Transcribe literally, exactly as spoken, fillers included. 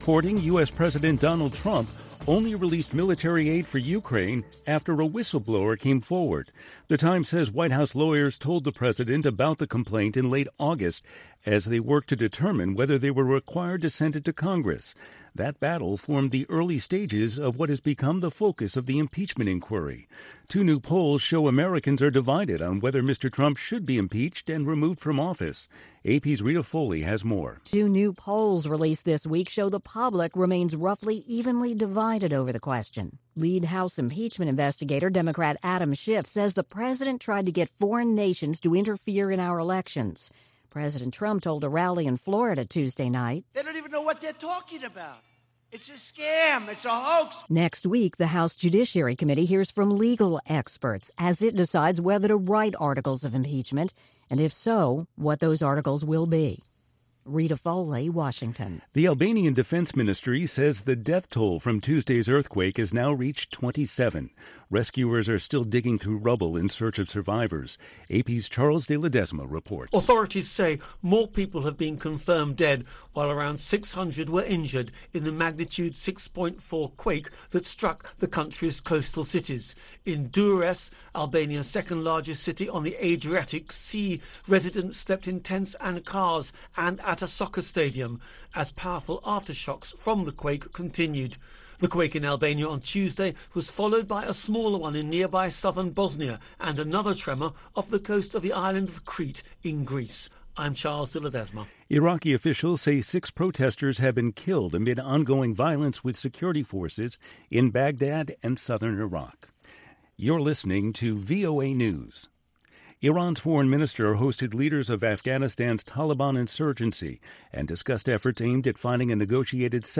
Reporting U S. President Donald Trump only released military aid for Ukraine after a whistleblower came forward. The Times says White House lawyers told the president about the complaint in late August as they worked to determine whether they were required to send it to Congress. That battle formed the early stages of what has become the focus of the impeachment inquiry. Two new polls show Americans are divided on whether Mister Trump should be impeached and removed from office. A P's Rita Foley has more. Two new polls released this week show the public remains roughly evenly divided over the question. Lead House impeachment investigator Democrat Adam Schiff says the president tried to get foreign nations to interfere in our elections. President Trump told a rally in Florida Tuesday night, "They don't even know what they're talking about. It's a scam. It's a hoax." Next week, the House Judiciary Committee hears from legal experts as it decides whether to write articles of impeachment, and if so, what those articles will be. Rita Foley, Washington. The Albanian Defense Ministry says the death toll from Tuesday's earthquake has now reached twenty-seven. Rescuers are still digging through rubble in search of survivors. A P's Charles de Ledesma reports. Authorities say more people have been confirmed dead, while around six hundred were injured in the magnitude six point four quake that struck the country's coastal cities. In Durrës, Albania's second largest city on the Adriatic Sea, residents slept in tents and cars and at a soccer stadium as powerful aftershocks from the quake continued. The quake in Albania on Tuesday was followed by a smaller one in nearby southern Bosnia and another tremor off the coast of the island of Crete in Greece. I'm Charles de Ledesma. Iraqi officials say six protesters have been killed amid ongoing violence with security forces in Baghdad and southern Iraq. You're listening to V O A News. Iran's foreign minister hosted leaders of Afghanistan's Taliban insurgency and discussed efforts aimed at finding a negotiated